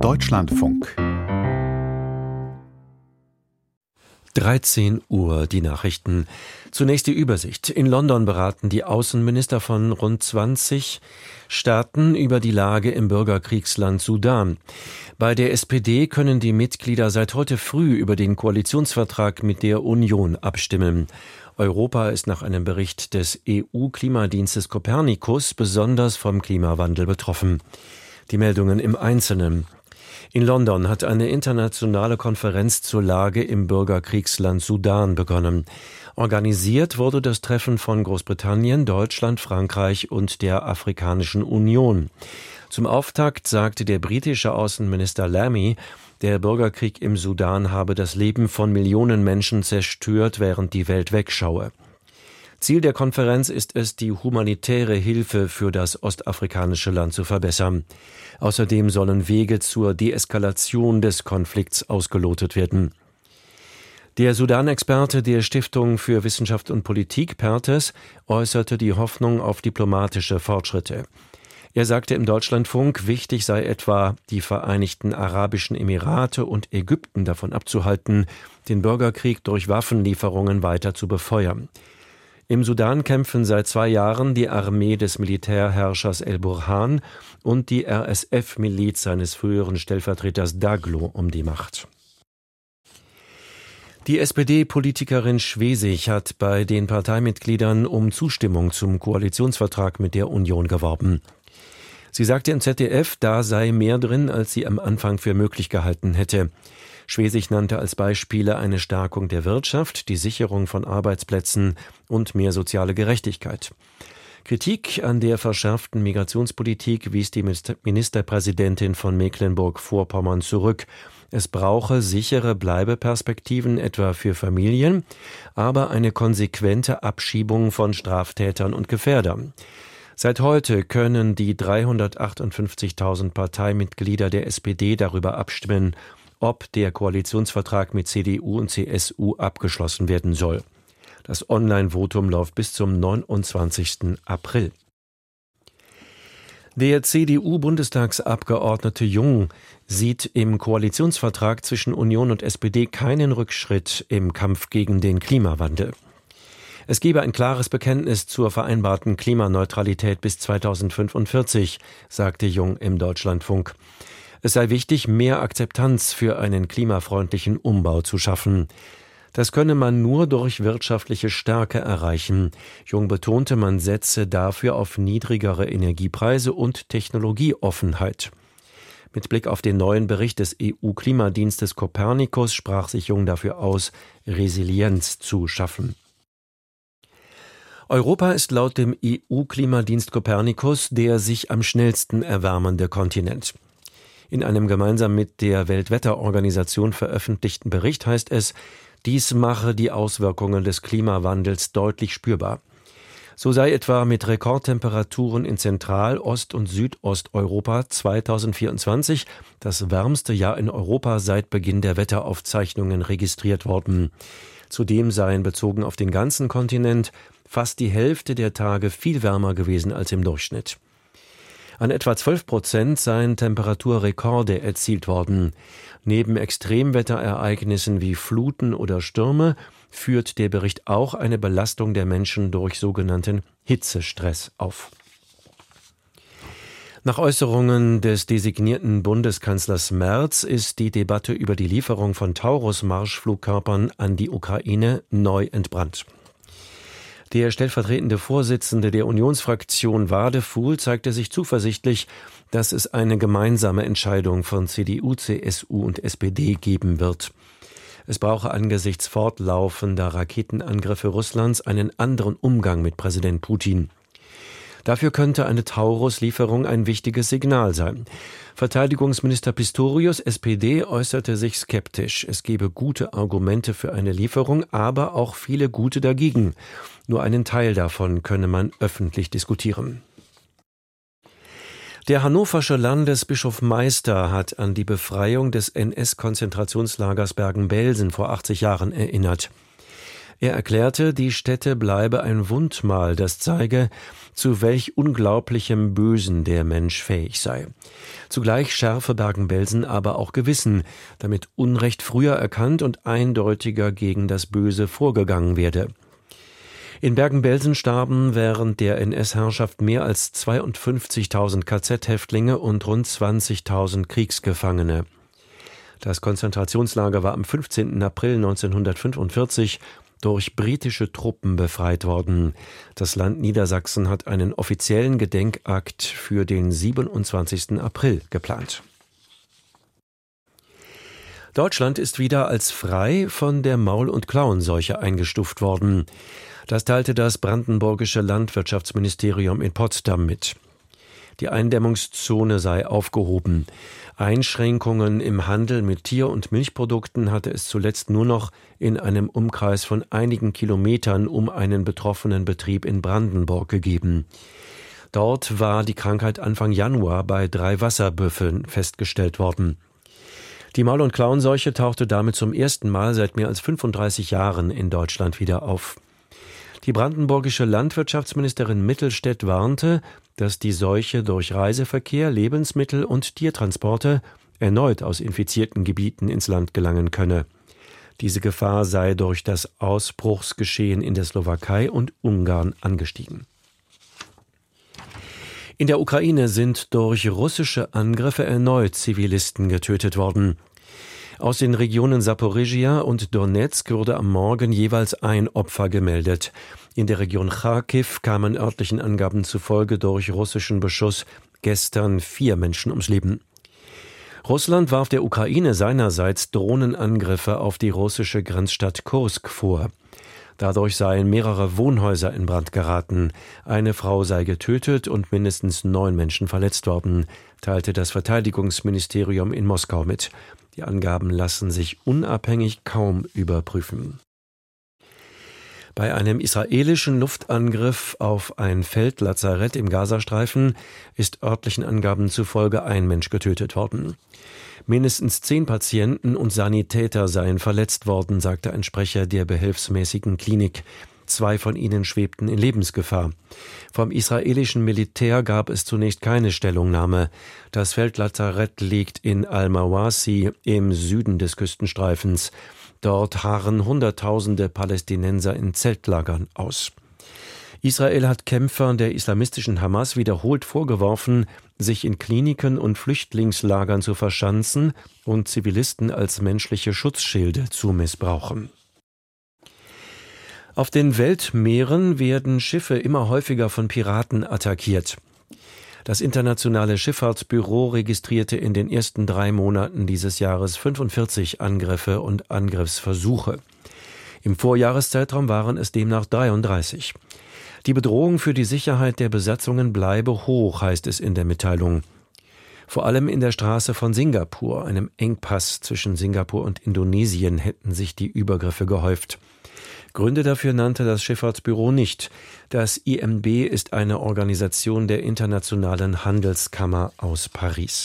Deutschlandfunk 13 Uhr, die Nachrichten. Zunächst die Übersicht. In London beraten die Außenminister von rund 20 Staaten über die Lage im Bürgerkriegsland Sudan. Bei der SPD können die Mitglieder seit heute früh über den Koalitionsvertrag mit der Union abstimmen. Europa ist nach einem Bericht des EU-Klimadienstes Copernicus besonders vom Klimawandel betroffen. Die Meldungen im Einzelnen. In London hat eine internationale Konferenz zur Lage im Bürgerkriegsland Sudan begonnen. Organisiert wurde das Treffen von Großbritannien, Deutschland, Frankreich und der Afrikanischen Union. Zum Auftakt sagte der britische Außenminister Lammy, der Bürgerkrieg im Sudan habe das Leben von Millionen Menschen zerstört, während die Welt wegschaue. Ziel der Konferenz ist es, die humanitäre Hilfe für das ostafrikanische Land zu verbessern. Außerdem sollen Wege zur Deeskalation des Konflikts ausgelotet werden. Der Sudan-Experte der Stiftung für Wissenschaft und Politik, Perthes, äußerte die Hoffnung auf diplomatische Fortschritte. Er sagte im Deutschlandfunk, wichtig sei etwa, die Vereinigten Arabischen Emirate und Ägypten davon abzuhalten, den Bürgerkrieg durch Waffenlieferungen weiter zu befeuern. Im Sudan kämpfen seit 2 Jahren die Armee des Militärherrschers El-Burhan und die RSF-Miliz seines früheren Stellvertreters Daglo um die Macht. Die SPD-Politikerin Schwesig hat bei den Parteimitgliedern um Zustimmung zum Koalitionsvertrag mit der Union geworben. Sie sagte im ZDF, da sei mehr drin, als sie am Anfang für möglich gehalten hätte. Schwesig nannte als Beispiele eine Stärkung der Wirtschaft, die Sicherung von Arbeitsplätzen und mehr soziale Gerechtigkeit. Kritik an der verschärften Migrationspolitik wies die Ministerpräsidentin von Mecklenburg-Vorpommern zurück. Es brauche sichere Bleibeperspektiven etwa für Familien, aber eine konsequente Abschiebung von Straftätern und Gefährdern. Seit heute können die 358.000 Parteimitglieder der SPD darüber abstimmen, ob der Koalitionsvertrag mit CDU und CSU abgeschlossen werden soll. Das Online-Votum läuft bis zum 29. April. Der CDU-Bundestagsabgeordnete Jung sieht im Koalitionsvertrag zwischen Union und SPD keinen Rückschritt im Kampf gegen den Klimawandel. Es gebe ein klares Bekenntnis zur vereinbarten Klimaneutralität bis 2045, sagte Jung im Deutschlandfunk. Es sei wichtig, mehr Akzeptanz für einen klimafreundlichen Umbau zu schaffen. Das könne man nur durch wirtschaftliche Stärke erreichen. Jung betonte, man setze dafür auf niedrigere Energiepreise und Technologieoffenheit. Mit Blick auf den neuen Bericht des EU-Klimadienstes Copernicus sprach sich Jung dafür aus, Resilienz zu schaffen. Europa ist laut dem EU-Klimadienst Copernicus der sich am schnellsten erwärmende Kontinent. In einem gemeinsam mit der Weltwetterorganisation veröffentlichten Bericht heißt es, dies mache die Auswirkungen des Klimawandels deutlich spürbar. So sei etwa mit Rekordtemperaturen in Zentral-, Ost- und Südosteuropa 2024 das wärmste Jahr in Europa seit Beginn der Wetteraufzeichnungen registriert worden. Zudem seien bezogen auf den ganzen Kontinent fast die Hälfte der Tage viel wärmer gewesen als im Durchschnitt. An etwa 12% seien Temperaturrekorde erzielt worden. Neben Extremwetterereignissen wie Fluten oder Stürme führt der Bericht auch eine Belastung der Menschen durch sogenannten Hitzestress auf. Nach Äußerungen des designierten Bundeskanzlers Merz ist die Debatte über die Lieferung von Taurus-Marschflugkörpern an die Ukraine neu entbrannt. Der stellvertretende Vorsitzende der Unionsfraktion Wadefuhl zeigte sich zuversichtlich, dass es eine gemeinsame Entscheidung von CDU, CSU und SPD geben wird. Es brauche angesichts fortlaufender Raketenangriffe Russlands einen anderen Umgang mit Präsident Putin. Dafür könnte eine Taurus-Lieferung ein wichtiges Signal sein. Verteidigungsminister Pistorius, SPD, äußerte sich skeptisch. Es gebe gute Argumente für eine Lieferung, aber auch viele gute dagegen. Nur einen Teil davon könne man öffentlich diskutieren. Der hannoversche Landesbischof Meister hat an die Befreiung des NS-Konzentrationslagers Bergen-Belsen vor 80 Jahren erinnert. Er erklärte, die Stätte bleibe ein Wundmal, das zeige, zu welch unglaublichem Bösen der Mensch fähig sei. Zugleich schärfe Bergen-Belsen aber auch Gewissen, damit Unrecht früher erkannt und eindeutiger gegen das Böse vorgegangen werde. In Bergen-Belsen starben während der NS-Herrschaft mehr als 52.000 KZ-Häftlinge und rund 20.000 Kriegsgefangene. Das Konzentrationslager war am 15. April 1945 durch britische Truppen befreit worden. Das Land Niedersachsen hat einen offiziellen Gedenkakt für den 27. April geplant. Deutschland ist wieder als frei von der Maul- und Klauenseuche eingestuft worden. Das teilte das brandenburgische Landwirtschaftsministerium in Potsdam mit. Die Eindämmungszone sei aufgehoben. Einschränkungen im Handel mit Tier- und Milchprodukten hatte es zuletzt nur noch in einem Umkreis von einigen Kilometern um einen betroffenen Betrieb in Brandenburg gegeben. Dort war die Krankheit Anfang Januar bei 3 Wasserbüffeln festgestellt worden. Die Maul- und Klauenseuche tauchte damit zum ersten Mal seit mehr als 35 Jahren in Deutschland wieder auf. Die brandenburgische Landwirtschaftsministerin Mittelstädt warnte, dass die Seuche durch Reiseverkehr, Lebensmittel und Tiertransporte erneut aus infizierten Gebieten ins Land gelangen könne. Diese Gefahr sei durch das Ausbruchsgeschehen in der Slowakei und Ungarn angestiegen. In der Ukraine sind durch russische Angriffe erneut Zivilisten getötet worden. Aus den Regionen Saporischschja und Donezk wurde am Morgen jeweils ein Opfer gemeldet. In der Region Charkiw kamen örtlichen Angaben zufolge durch russischen Beschuss gestern 4 Menschen ums Leben. Russland warf der Ukraine seinerseits Drohnenangriffe auf die russische Grenzstadt Kursk vor. Dadurch seien mehrere Wohnhäuser in Brand geraten. Eine Frau sei getötet und mindestens 9 Menschen verletzt worden, teilte das Verteidigungsministerium in Moskau mit. Die Angaben lassen sich unabhängig kaum überprüfen. Bei einem israelischen Luftangriff auf ein Feldlazarett im Gazastreifen ist örtlichen Angaben zufolge ein Mensch getötet worden. Mindestens 10 Patienten und Sanitäter seien verletzt worden, sagte ein Sprecher der behelfsmäßigen Klinik. 2 von ihnen schwebten in Lebensgefahr. Vom israelischen Militär gab es zunächst keine Stellungnahme. Das Feldlazarett liegt in Al-Mawasi im Süden des Küstenstreifens. Dort harren Hunderttausende Palästinenser in Zeltlagern aus. Israel hat Kämpfern der islamistischen Hamas wiederholt vorgeworfen, sich in Kliniken und Flüchtlingslagern zu verschanzen und Zivilisten als menschliche Schutzschilde zu missbrauchen. Auf den Weltmeeren werden Schiffe immer häufiger von Piraten attackiert. Das Internationale Schifffahrtsbüro registrierte in den ersten 3 Monaten dieses Jahres 45 Angriffe und Angriffsversuche. Im Vorjahreszeitraum waren es demnach 33. Die Bedrohung für die Sicherheit der Besatzungen bleibe hoch, heißt es in der Mitteilung. Vor allem in der Straße von Singapur, einem Engpass zwischen Singapur und Indonesien, hätten sich die Übergriffe gehäuft. Gründe dafür nannte das Schifffahrtsbüro nicht. Das IMB ist eine Organisation der Internationalen Handelskammer aus Paris.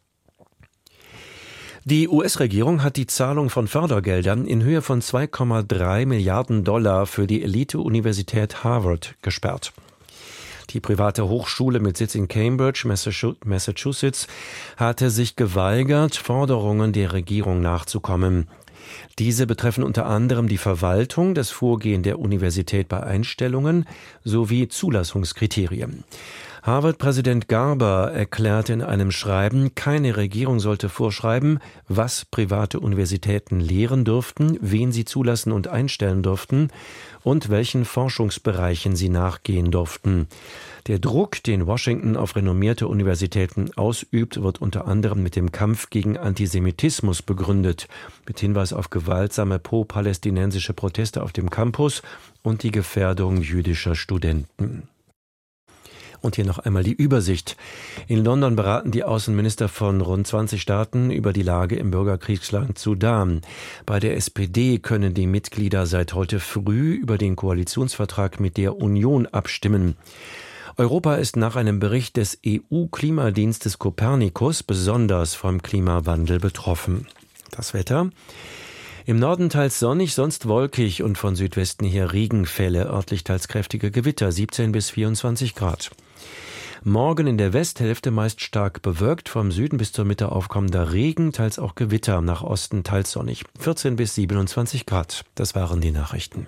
Die US-Regierung hat die Zahlung von Fördergeldern in Höhe von 2,3 Milliarden $ für die Elite-Universität Harvard gesperrt. Die private Hochschule mit Sitz in Cambridge, Massachusetts, hatte sich geweigert, Forderungen der Regierung nachzukommen. Diese betreffen unter anderem die Verwaltung, das Vorgehen der Universität bei Einstellungen sowie Zulassungskriterien. Harvard-Präsident Garber erklärte in einem Schreiben, keine Regierung sollte vorschreiben, was private Universitäten lehren dürften, wen sie zulassen und einstellen durften und welchen Forschungsbereichen sie nachgehen durften. Der Druck, den Washington auf renommierte Universitäten ausübt, wird unter anderem mit dem Kampf gegen Antisemitismus begründet, mit Hinweis auf gewaltsame pro-palästinensische Proteste auf dem Campus und die Gefährdung jüdischer Studenten. Und hier noch einmal die Übersicht. In London beraten die Außenminister von rund 20 Staaten über die Lage im Bürgerkriegsland Sudan. Bei der SPD können die Mitglieder seit heute früh über den Koalitionsvertrag mit der Union abstimmen. Europa ist nach einem Bericht des EU-Klimadienstes Copernicus besonders vom Klimawandel betroffen. Das Wetter. Im Norden teils sonnig, sonst wolkig und von Südwesten her Regenfälle, örtlich teils kräftige Gewitter, 17 bis 24 Grad. Morgen in der Westhälfte meist stark bewölkt, vom Süden bis zur Mitte aufkommender Regen, teils auch Gewitter, nach Osten teils sonnig, 14 bis 27 Grad. Das waren die Nachrichten.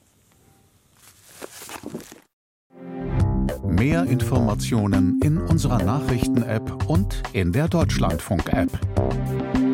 Mehr Informationen in unserer Nachrichten-App und in der Deutschlandfunk-App.